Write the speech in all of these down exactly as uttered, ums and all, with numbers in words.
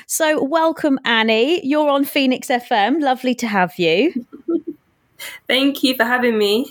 So welcome, Annie. You're on Phoenix F M. Lovely to have you. Thank you for having me.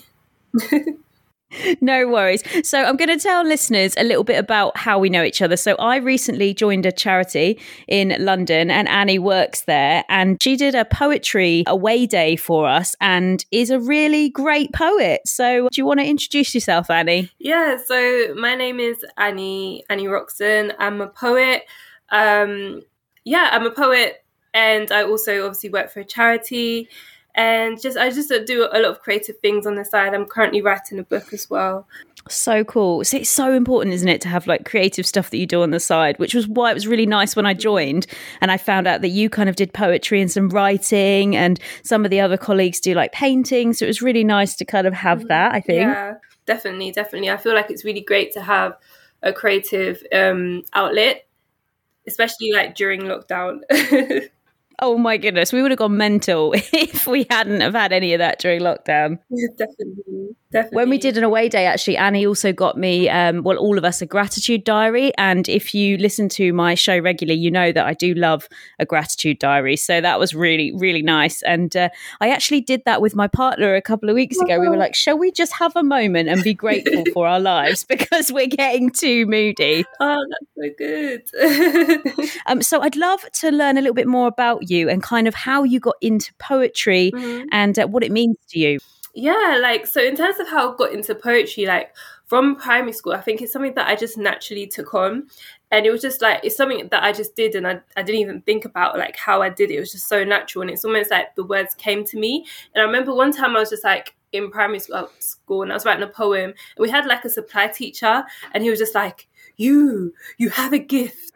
No worries. So I'm going to tell listeners a little bit about how we know each other. So I recently joined a charity in London and Annie works there, and she did a poetry away day for us and is a really great poet. So do you want to introduce yourself, Annie? Yeah, so my name is Annie, Annie Roxon. I'm a poet. Um, yeah, I'm a poet, and I also obviously work for a charity. And just I just do a lot of creative things on the side. I'm currently writing a book as well. So cool. So it's so important, isn't it, to have like creative stuff that you do on the side, which was why it was really nice when I joined and I found out that you kind of did poetry and some writing and some of the other colleagues do like painting. So it was really nice to kind of have that, I think. Yeah, definitely, definitely. I feel like it's really great to have a creative um, outlet, especially like during lockdown. Oh my goodness, we would have gone mental if we hadn't have had any of that during lockdown. Definitely, definitely. When we did an away day, actually, Annie also got me, um, well, all of us, a gratitude diary. And if you listen to my show regularly, you know that I do love a gratitude diary. So that was really, really nice. And uh, I actually did that with my partner a couple of weeks ago. We were like, shall we just have a moment and be grateful for our lives because we're getting too moody? Oh, that's so good. um, so I'd love to learn a little bit more about you and kind of how you got into poetry mm-hmm. and uh, what it means to you. Yeah, like, so in terms of how I got into poetry, like from primary school, I think it's something that I just naturally took on. And it was just like, it's something that I just did. And I, I didn't even think about like how I did it. It was just so natural. And it's almost like the words came to me. And I remember one time I was just like in primary school, school and I was writing a poem. And we had like a supply teacher and he was just like, you, you have a gift.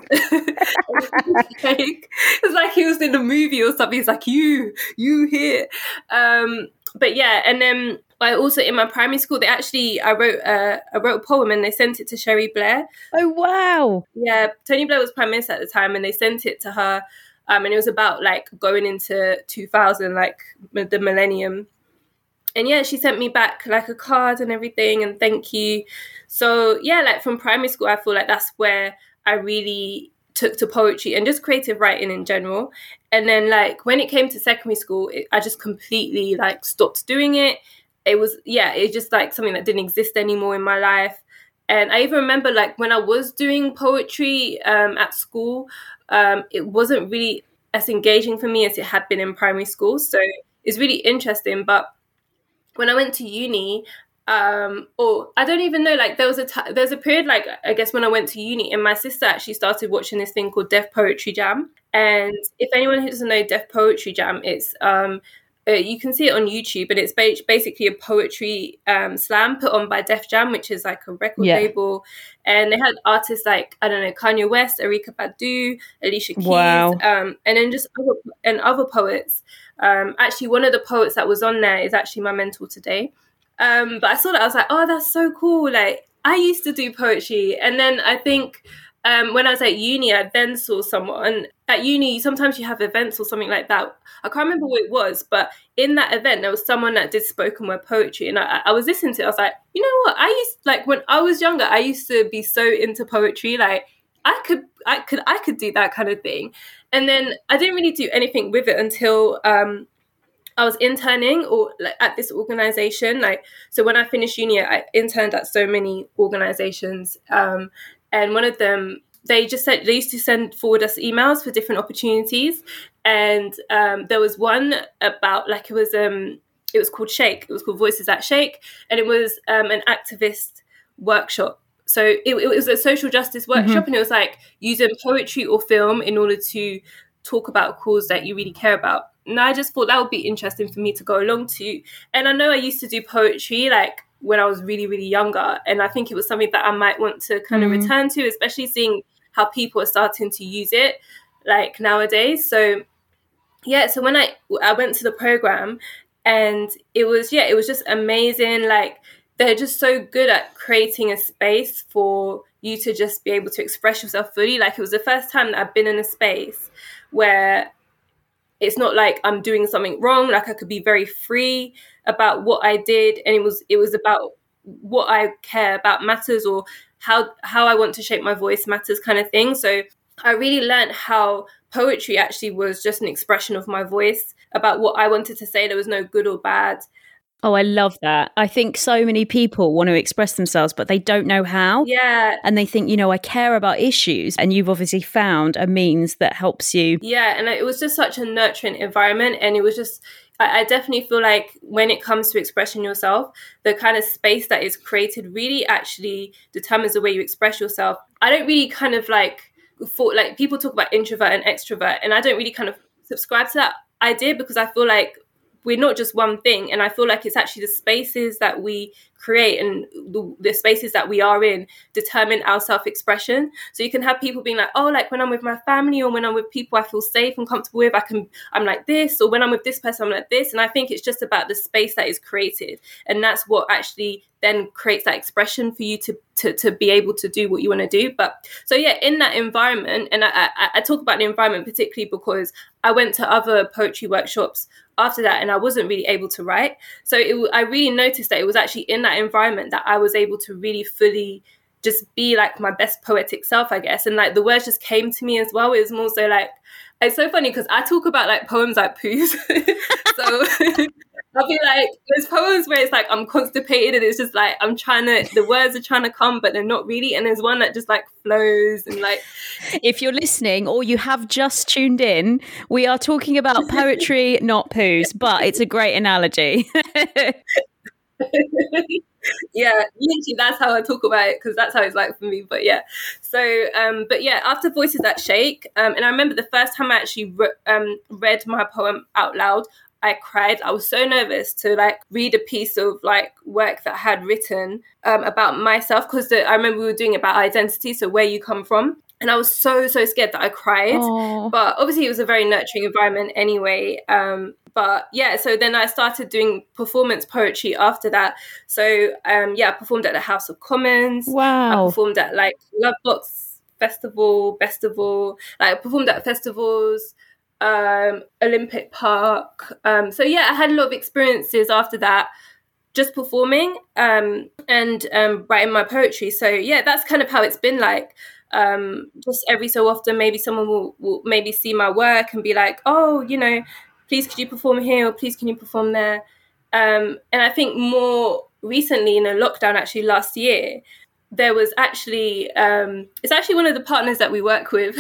Like, it's like he was in a movie or something. He's like, you, you here. Um, but yeah, and then I also in my primary school, they actually, I wrote, uh, I wrote a poem and they sent it to Cherie Blair. Oh, wow. Yeah, Tony Blair was Prime Minister at the time and they sent it to her. Um, and it was about like going into two thousand, like the millennium. And yeah, she sent me back like a card and everything and thank you. So yeah, like from primary school, I feel like that's where I really took to poetry and just creative writing in general. And then like when it came to secondary school, it, I just completely like stopped doing it. It was, yeah, it's just like something that didn't exist anymore in my life. And I even remember like when I was doing poetry um, at school, um, it wasn't really as engaging for me as it had been in primary school. So it's really interesting. But when I went to uni, um, or I don't even know, like there was a t- there's a period, like I guess when I went to uni, and my sister actually started watching this thing called Deaf Poetry Jam. And if anyone who doesn't know Deaf Poetry Jam, it's um, uh, you can see it on YouTube, but it's ba- basically a poetry um, slam put on by Def Jam, which is like a record yeah. label. And they had artists like, I don't know, Kanye West, Erykah Badu, Alicia Keys, wow. um, and then just other, and other poets. Um, actually, one of the poets that was on there is actually my mentor today. Um, but I saw that, I was like, oh, that's so cool. Like, I used to do poetry. And then I think um, when I was at uni, I then saw someone at uni. Sometimes you have events or something like that. I can't remember what it was, but in that event, there was someone that did spoken word poetry. And I, I was listening to it. I was like, you know what? I used, like, when I was younger, I used to be so into poetry. Like, I could, I could, I could do that kind of thing. And then I didn't really do anything with it until um, I was interning or like at this organization. Like, so when I finished uni, I interned at so many organizations. Um, and one of them, they just said, they used to send forward us emails for different opportunities. And um, there was one about like, it was, um, it was called Shake. It was called Voices at Shake. And it was um, an activist workshop. So it, it was a social justice workshop, mm-hmm. and it was like using poetry or film in order to talk about a cause that you really care about. And I just thought that would be interesting for me to go along to. And I know I used to do poetry like when I was really, really younger. And I think it was something that I might want to kind mm-hmm. of return to, especially seeing how people are starting to use it like nowadays. So yeah, so when I I went to the program and it was, yeah, it was just amazing. Like, they're just so good at creating a space for you to just be able to express yourself fully. Like, it was the first time that I've been in a space where it's not like I'm doing something wrong. Like, I could be very free about what I did. And it was it was about what I care about matters, or how how I want to shape my voice matters kind of thing. So I really learned how poetry actually was just an expression of my voice about what I wanted to say. There was no good or bad. Oh, I love that. I think so many people want to express themselves, but they don't know how. Yeah. And they think, you know, I care about issues. And you've obviously found a means that helps you. Yeah. And it was just such a nurturing environment. And it was just, I, I definitely feel like when it comes to expressing yourself, the kind of space that is created really actually determines the way you express yourself. I don't really kind of like, for, like people talk about introvert and extrovert, and I don't really kind of subscribe to that idea, because I feel like we're not just one thing. And I feel like it's actually the spaces that we create and the, the spaces that we are in determine our self-expression. So you can have people being like, oh, like when I'm with my family or when I'm with people I feel safe and comfortable with, I can, I'm like this, or when I'm with this person, I'm like this. And I think it's just about the space that is created. And that's what actually then creates that expression for you to, to, to be able to do what you want to do. But so, yeah, in that environment, and I, I, I talk about the environment particularly because I went to other poetry workshops after that and I wasn't really able to write. So it, I really noticed that it was actually in that environment that I was able to really fully just be like my best poetic self, I guess. And like the words just came to me as well. It was more so like, it's so funny because I talk about like poems like poos. So I'll be like, there's poems where it's like I'm constipated and it's just like I'm trying to, the words are trying to come, but they're not really. And there's one that just like flows and like. If you're listening or you have just tuned in, we are talking about poetry, not poos, but it's a great analogy. Yeah, literally that's how I talk about it, because that's how it's like for me. But yeah, so um but yeah, after Voices That Shake, um and I remember the first time I actually re- um read my poem out loud, I cried. I was so nervous to like read a piece of like work that I had written um about myself, because I remember we were doing it about identity, so where you come from. And I was so, so scared that I cried. Aww. But obviously it was a very nurturing environment anyway. Um, but yeah, so then I started doing performance poetry after that. So um, yeah, I performed at the House of Commons. Wow. I performed at like Lovebox Festival, Festival. Like I performed at festivals, um, Olympic Park. Um, so yeah, I had a lot of experiences after that, just performing um, and um, writing my poetry. So yeah, that's kind of how it's been like. Um, just every so often, maybe someone will, will maybe see my work and be like, oh, you know, please could you perform here, or please can you perform there? Um, and I think more recently in a lockdown, actually last year, there was actually, um, it's actually one of the partners that we work with,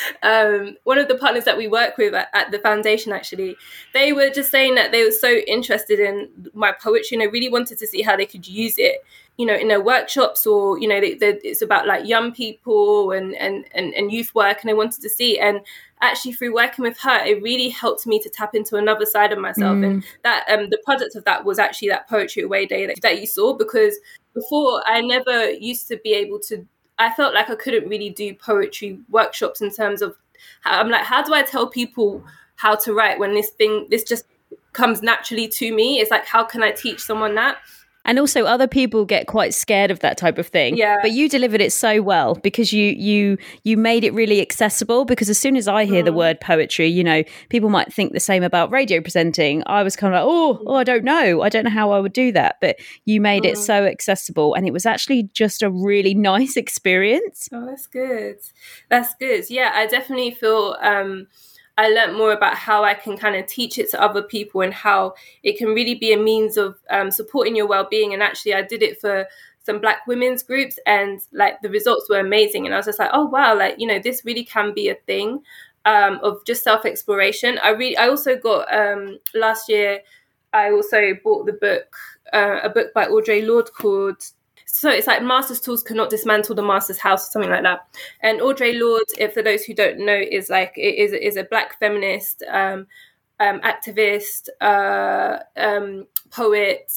um, one of the partners that we work with at, at the foundation, actually, they were just saying that they were so interested in my poetry and they really wanted to see how they could use it, you know, in their workshops, or, you know, they, they, it's about like young people and, and, and, and youth work, and they wanted to see. And actually through working with her, it really helped me to tap into another side of myself. Mm. And that um, the product of that was actually that Poetry Away Day that, that you saw, because before I never used to be able to, I felt like I couldn't really do poetry workshops in terms of, how, I'm like, how do I tell people how to write when this thing, this just comes naturally to me? It's like, how can I teach someone that? And also other people get quite scared of that type of thing. Yeah. But you delivered it so well, because you you you made it really accessible. Because as soon as I hear mm. the word poetry, you know, people might think the same about radio presenting. I was kind of like, oh, oh, I don't know. I don't know how I would do that. But you made mm. it so accessible. And it was actually just a really nice experience. Oh, that's good. That's good. Yeah, I definitely feel... Um, I learned more about how I can kind of teach it to other people and how it can really be a means of um, supporting your well-being. And actually, I did it for some Black women's groups, and like the results were amazing. And I was just like, oh, wow, like, you know, this really can be a thing um, of just self-exploration. I really, I also got um, last year, I also bought the book, uh, a book by Audre Lorde called, so it's like Master's Tools Cannot Dismantle the Master's House, or something like that. And Audre Lorde, if for those who don't know, is like is is a Black feminist, um, um, activist, uh, um, poet.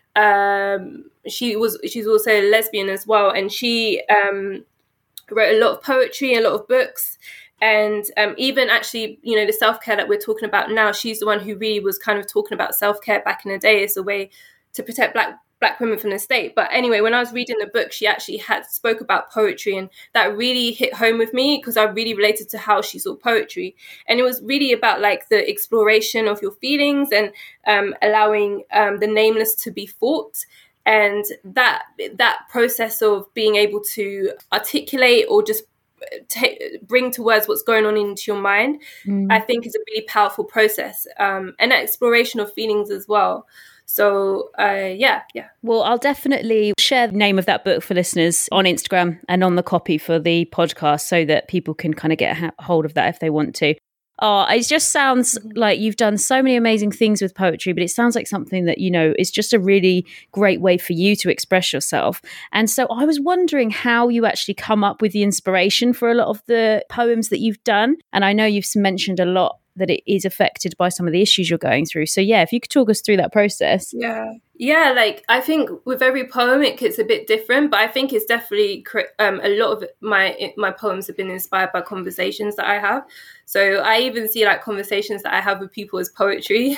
Um, she was she's also a lesbian as well, and she um, wrote a lot of poetry, a lot of books. And um, even actually, you know, the self-care that we're talking about now, she's the one who really was kind of talking about self-care back in the day as a way to protect Black Black women from the state. But anyway, when I was reading the book, she actually had spoke about poetry, and that really hit home with me, because I really related to how she saw poetry. And it was really about like the exploration of your feelings and um, allowing um, the nameless to be fought. And that that process of being able to articulate or just t- bring to words what's going on into your mind, mm. I think is a really powerful process, um, and exploration of feelings as well. So, uh, yeah, yeah. Well, I'll definitely share the name of that book for listeners on Instagram and on the copy for the podcast so that people can kind of get a hold of that if they want to. Oh, it just sounds like you've done so many amazing things with poetry, but it sounds like something that, you know, is just a really great way for you to express yourself. And so I was wondering how you actually come up with the inspiration for a lot of the poems that you've done. And I know you've mentioned a lot that it is affected by some of the issues you're going through. So yeah, if you could talk us through that process. Yeah. Yeah, like I think with every poem it gets a bit different, but I think it's definitely um, a lot of my my poems have been inspired by conversations that I have. So I even see like conversations that I have with people as poetry.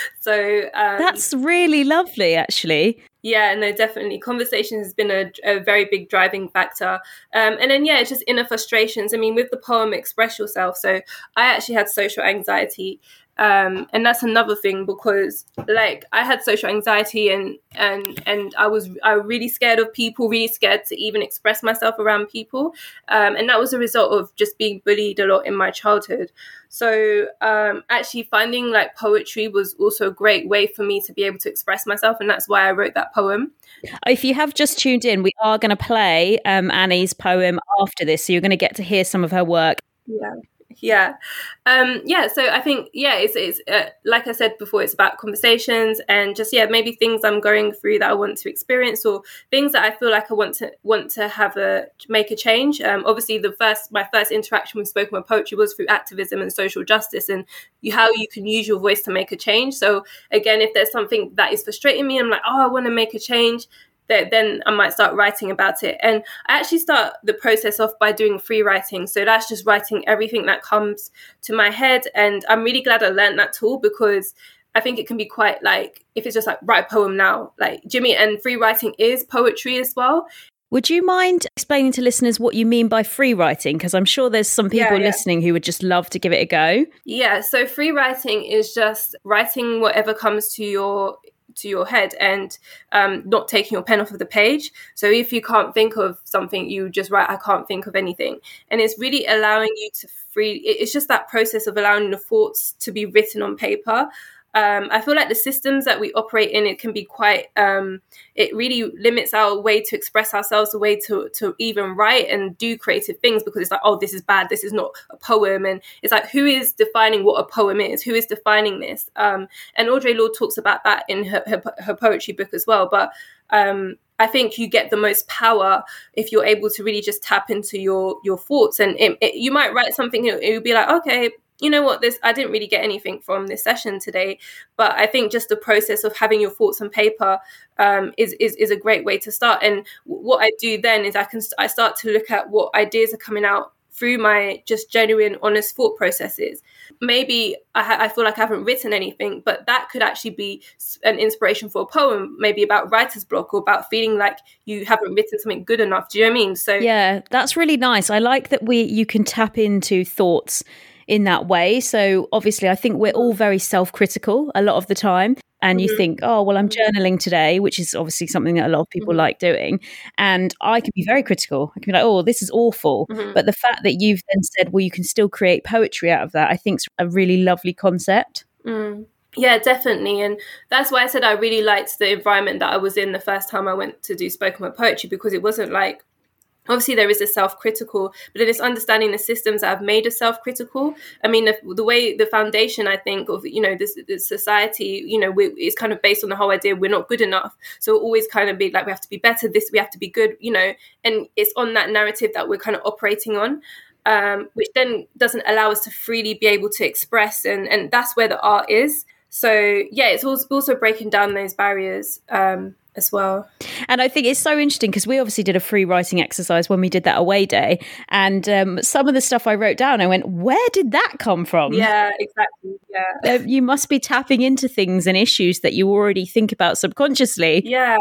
so um, that's really lovely, actually. Yeah, no, definitely. Conversation has been a, a very big driving factor. Um, and then, yeah, it's just inner frustrations. I mean, with the poem Express Yourself, so I actually had social anxiety. Um, and that's another thing because, like, I had social anxiety and and and I was I was really scared of people, really scared to even express myself around people. Um, and that was a result of just being bullied a lot in my childhood. So um, actually finding like poetry was also a great way for me to be able to express myself. And that's why I wrote that poem. If you have just tuned in, we are going to play um, Annie's poem after this. So you're going to get to hear some of her work. Yeah. Yeah. Um, yeah. So I think, yeah, it's, it's uh, like I said before, it's about conversations and just, yeah, maybe things I'm going through that I want to experience or things that I feel like I want to want to have a make a change. Um, obviously, the first my first interaction with spoken word poetry was through activism and social justice and you, how you can use your voice to make a change. So again, if there's something that is frustrating me, I'm like, oh, I want to make a change. Then I might start writing about it. And I actually start the process off by doing free writing. So that's just writing everything that comes to my head. And I'm really glad I learned that tool because I think it can be quite like, if it's just like, write a poem now, like Jimmy, and free writing is poetry as well. Would you mind explaining to listeners what you mean by free writing? Because I'm sure there's some people yeah, yeah. listening who would just love to give it a go. Yeah, so free writing is just writing whatever comes to your to your head and um, not taking your pen off of the page. So if you can't think of something, you just write, I can't think of anything. And it's really allowing you to free, it's just that process of allowing the thoughts to be written on paper. Um, I feel like the systems that we operate in, it can be quite, um, it really limits our way to express ourselves, the way to, to even write and do creative things because it's like, oh, this is bad, this is not a poem. And it's like, who is defining what a poem is? Who is defining this? Um, and Audre Lorde talks about that in her, her, her poetry book as well. But um, I think you get the most power if you're able to really just tap into your, your thoughts. And it, it, you might write something, it would be like, okay, you know what, this I didn't really get anything from this session today, but I think just the process of having your thoughts on paper um, is, is is a great way to start. And what I do then is I can I start to look at what ideas are coming out through my just genuine, honest thought processes. Maybe I, ha- I feel like I haven't written anything, but that could actually be an inspiration for a poem, maybe about writer's block or about feeling like you haven't written something good enough. Do you know what I mean? So yeah, that's really nice. I like that we you can tap into thoughts in that way. So obviously I think we're all very self-critical a lot of the time. And you mm-hmm. think, oh, well, I'm journaling today, which is obviously something that a lot of people mm-hmm. like doing. And I can be very critical. I can be like, oh, this is awful. Mm-hmm. But the fact that you've then said, well, you can still create poetry out of that, I think is a really lovely concept. Mm. Yeah, definitely. And that's why I said I really liked the environment that I was in the first time I went to do spoken word poetry, because it wasn't like, obviously there is a self-critical, but then it's understanding the systems that have made us self-critical. I mean, the, the way, the foundation, I think, of, you know, this, this society, you know, we, is kind of based on the whole idea we're not good enough. So we'll always kind of be like, we have to be better, this, we have to be good, you know, and it's on that narrative that we're kind of operating on, um, which then doesn't allow us to freely be able to express. And, and that's where the art is. So, yeah, it's also breaking down those barriers um, as well. And I think it's so interesting because we obviously did a free writing exercise when we did that away day. And um, some of the stuff I wrote down, I went, where did that come from? Yeah, exactly. Yeah. Uh, you must be tapping into things and issues that you already think about subconsciously. Yeah.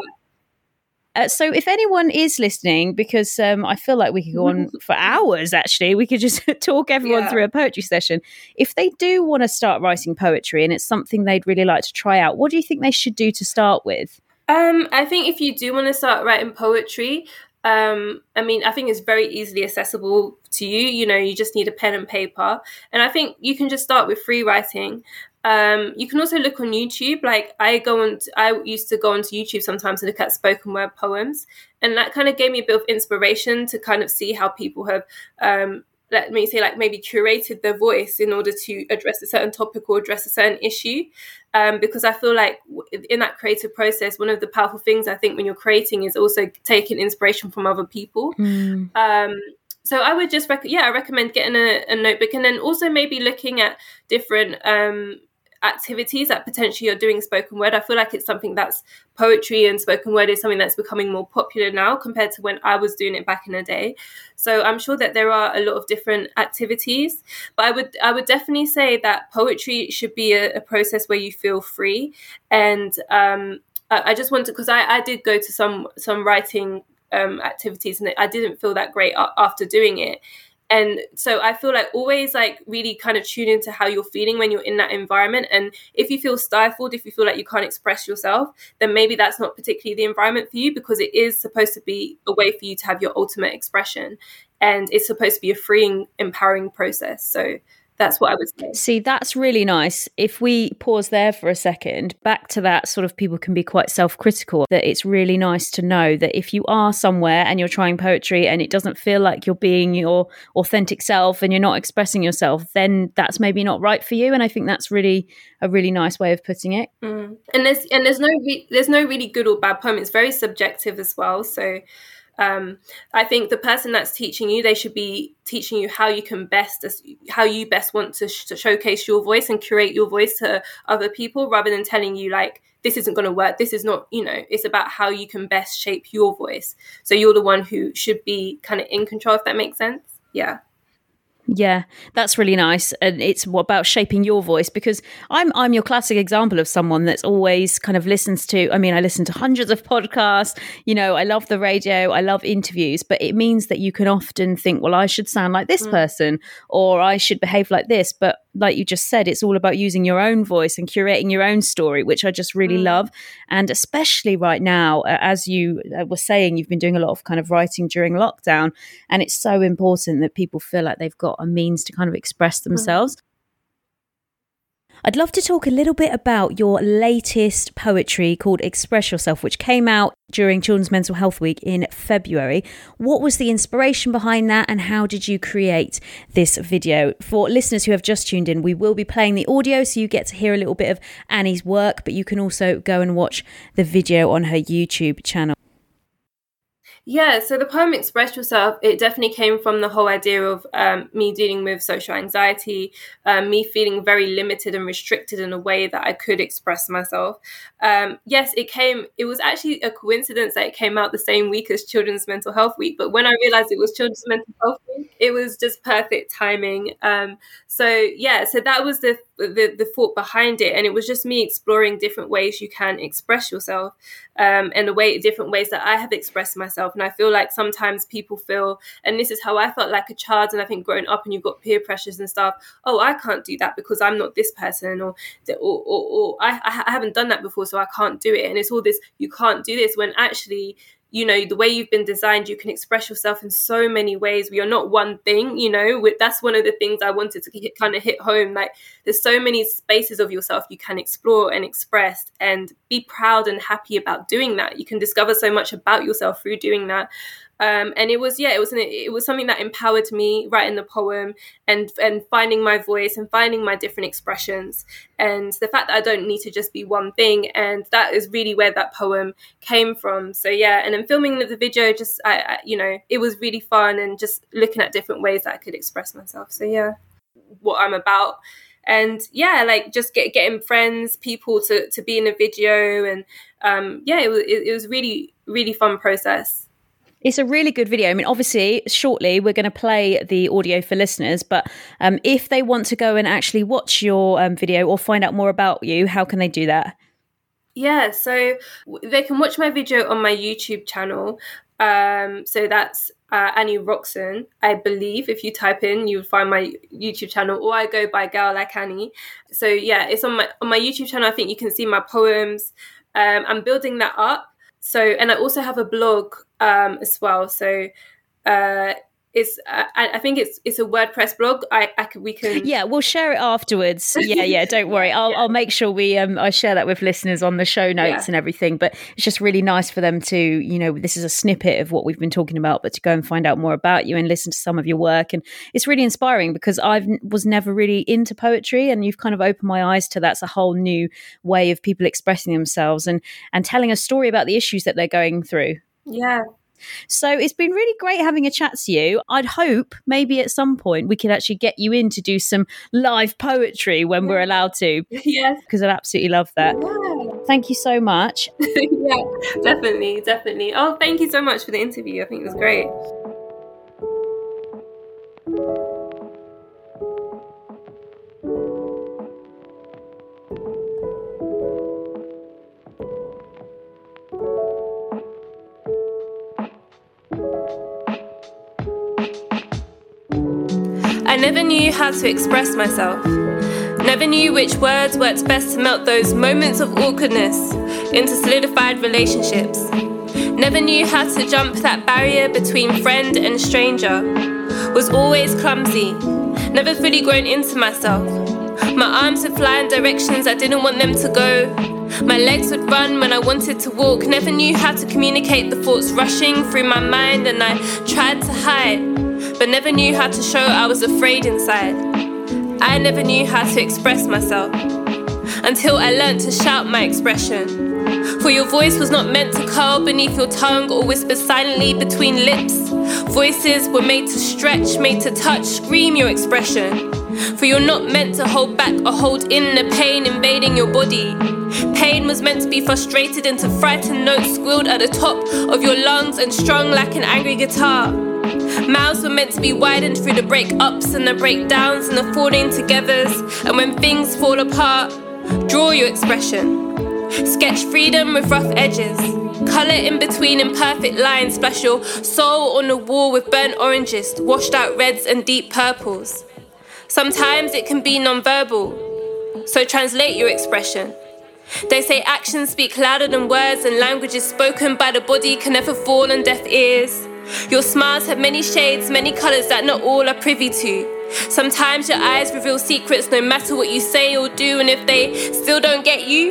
Uh, so if anyone is listening, because um, I feel like we could go on for hours, actually, we could just talk everyone yeah. through a poetry session. If they do want to start writing poetry and it's something they'd really like to try out, what do you think they should do to start with? Um, I think if you do want to start writing poetry, Um, I mean, I think it's very easily accessible to you. You know, you just need a pen and paper. And I think you can just start with free writing. Um, you can also look on YouTube. Like I go on, t- I used to go onto YouTube sometimes to look at spoken word poems. And that kind of gave me a bit of inspiration to kind of see how people have, um, let me say, like maybe curated their voice in order to address a certain topic or address a certain issue. Um, because I feel like in that creative process, one of the powerful things I think when you're creating is also taking inspiration from other people. Mm. Um, so I would just, rec- yeah, I recommend getting a, a notebook, and then also maybe looking at different um, activities that potentially you're doing spoken word. I feel like it's something that's poetry and spoken word is something that's becoming more popular now compared to when I was doing it back in the day. So I'm sure that there are a lot of different activities, but I would I would definitely say that poetry should be a, a process where you feel free. And um, I, I just wanted, because I, I did go to some some writing um, activities, and I didn't feel that great a- after doing it. And so I feel like always like really kind of tune into how you're feeling when you're in that environment. And if you feel stifled, if you feel like you can't express yourself, then maybe that's not particularly the environment for you, because it is supposed to be a way for you to have your ultimate expression. And it's supposed to be a freeing, empowering process. So that's what I would say. See, that's really nice. If we pause there for a second, back to that sort of people can be quite self-critical, that it's really nice to know that if you are somewhere and you're trying poetry and it doesn't feel like you're being your authentic self and you're not expressing yourself, then that's maybe not right for you. And I think that's really a really nice way of putting it. Mm. And there's and there's no re- there's no really good or bad poem. It's very subjective as well. So Um, I think the person that's teaching you, they should be teaching you how you can best, how you best want to, sh- to showcase your voice and curate your voice to other people, rather than telling you like, this isn't going to work. This is not, you know, it's about how you can best shape your voice. So you're the one who should be kind of in control, if that makes sense. Yeah. Yeah, that's really nice. And it's about shaping your voice, because I'm I'm your classic example of someone that's always kind of listens to, I mean, I listen to hundreds of podcasts, you know, I love the radio, I love interviews, but it means that you can often think, well, I should sound like this mm. person, or I should behave like this. But like you just said, it's all about using your own voice and curating your own story, which I just really mm. love. And especially right now, as you were saying, you've been doing a lot of kind of writing during lockdown, and it's so important that people feel like they've got a means to kind of express themselves. Mm. I'd love to talk a little bit about your latest poetry called Express Yourself, which came out during Children's Mental Health Week in February. What was the inspiration behind that, and how did you create this video? For listeners who have just tuned in, we will be playing the audio, so you get to hear a little bit of Annie's work, but you can also go and watch the video on her YouTube channel. Yeah, so the poem Express Yourself, it definitely came from the whole idea of um, me dealing with social anxiety, um, me feeling very limited and restricted in a way that I could express myself. Um, yes, it came, it was actually a coincidence that it came out the same week as Children's Mental Health Week, but when I realized it was Children's Mental Health Week, it was just perfect timing. Um, so yeah, so that was the, the the thought behind it, and it was just me exploring different ways you can express yourself, um, and the way different ways that I have expressed myself. And I feel like sometimes people feel, and this is how I felt like a child, and I think growing up and you've got peer pressures and stuff, oh, I can't do that because I'm not this person, or or, or, or I, I haven't done that before, so I can't do it. And it's all this, you can't do this, when actually, you know, the way you've been designed, you can express yourself in so many ways. We are not one thing, you know. That's one of the things I wanted to hit, kind of hit home. Like, there's so many spaces of yourself you can explore and express, and be proud and happy about doing that. You can discover so much about yourself through doing that. Um, and it was, yeah, it was, an, it was something that empowered me writing the poem, and, and finding my voice and finding my different expressions, and the fact that I don't need to just be one thing. And that is really where that poem came from. So yeah, and then filming the video, just, I, I, you know, it was really fun, and just looking at different ways that I could express myself. So yeah, what I'm about. And yeah, like just get, getting friends, people to, to be in a video. And um, yeah, it was, it, it was really, really fun process. It's a really good video. I mean, obviously, shortly we're going to play the audio for listeners, but um, if they want to go and actually watch your um, video or find out more about you, how can they do that? Yeah, so they can watch my video on my YouTube channel. Um, so that's uh, Annie Roxon, I believe. If you type in, you'll find my YouTube channel, or I go by Girl Like Annie. So yeah, it's on my on my YouTube channel. I think you can see my poems. Um, I'm building that up. so, and I also have a blog um, as well. So uh, it's, uh, I, I think it's it's a WordPress blog. I, I could, we can. Yeah, we'll share it afterwards. Yeah, yeah. Don't worry. I'll yeah. I'll make sure we um I share that with listeners on the show notes yeah. and everything. But it's just really nice for them to, you know, this is a snippet of what we've been talking about, but to go and find out more about you and listen to some of your work. And it's really inspiring because I was never really into poetry, and you've kind of opened my eyes to that's a whole new way of people expressing themselves and and telling a story about the issues that they're going through. Yeah. So it's been really great having a chat to you. I'd hope maybe at some point we could actually get you in to do some live poetry when yeah. we're allowed to. Yes. Because I'd absolutely love that. Yeah. Thank you so much. Yeah, definitely, definitely. Oh, thank you so much for the interview. I think it was great. I never knew how to express myself. Never knew which words worked best to melt those moments of awkwardness into solidified relationships. Never knew how to jump that barrier between friend and stranger. Was always clumsy, never fully grown into myself. My arms would fly in directions I didn't want them to go. My legs would run when I wanted to walk. Never knew how to communicate the thoughts rushing through my mind, and I tried to hide, but never knew how to show I was afraid inside. I never knew how to express myself until I learnt to shout my expression. For your voice was not meant to curl beneath your tongue or whisper silently between lips. Voices were made to stretch, made to touch, scream your expression. For you're not meant to hold back or hold in the pain invading your body. Pain was meant to be frustrated into frightened notes squealed at the top of your lungs and strung like an angry guitar. Mouths were meant to be widened through the break-ups and the breakdowns and the falling togethers. And when things fall apart, draw your expression. Sketch freedom with rough edges. Colour in between imperfect lines. Splash your soul on the wall with burnt oranges, washed out reds and deep purples. Sometimes it can be non-verbal, so translate your expression. They say actions speak louder than words, and languages spoken by the body can never fall on deaf ears. Your smiles have many shades, many colours that not all are privy to. Sometimes your eyes reveal secrets no matter what you say or do, and if they still don't get you,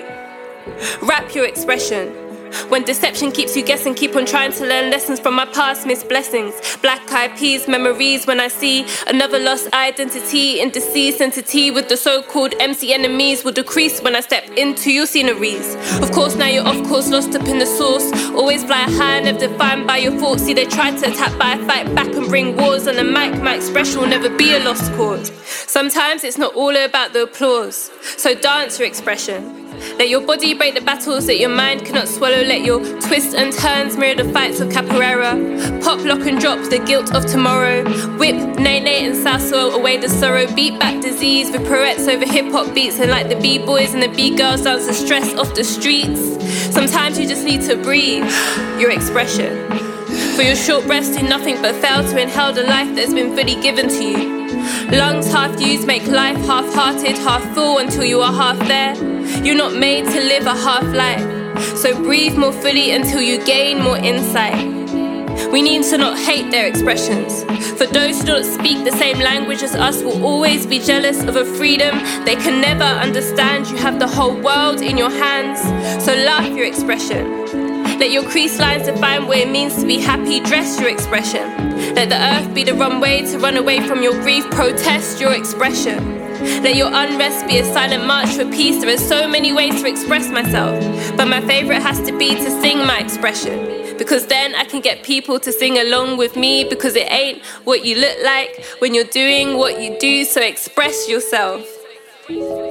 wrap your expression. When deception keeps you guessing, keep on trying to learn lessons from my past missed blessings. Black eyed peas, memories when I see another lost identity in deceased entity with the so-called M C enemies will decrease when I step into your sceneries. Of course, now you're off course, lost up in the source. Always fly high, never defined by your thoughts. See, they try to attack, but I fight back and bring wars. On the mic, my expression will never be a lost cause. Sometimes it's not all about the applause, so dance your expression. Let your body break the battles that your mind cannot swallow. Let your twists and turns mirror the fights of capoeira. Pop, lock and drop the guilt of tomorrow. Whip, nay-nay and salsa away the sorrow. Beat back disease with pirouettes over hip-hop beats. And like the b-boys and the b-girls dance the stress off the streets. Sometimes you just need to breathe your expression. For your short breaths do nothing but fail to inhale the life that has been fully given to you. Lungs half used make life half-hearted, half full until you are half there. You're not made to live a half life, so breathe more fully until you gain more insight. We need to not hate their expressions. For those who don't speak the same language as us will always be jealous of a freedom they can never understand. You have the whole world in your hands, so laugh your expression. Let your crease lines define what it means to be happy. Dress your expression. Let the earth be the runway to run away from your grief. Protest your expression. Let your unrest be a silent march for peace. There are so many ways to express myself, but my favourite has to be to sing my expression. Because then I can get people to sing along with me. Because it ain't what you look like when you're doing what you do. So express yourself.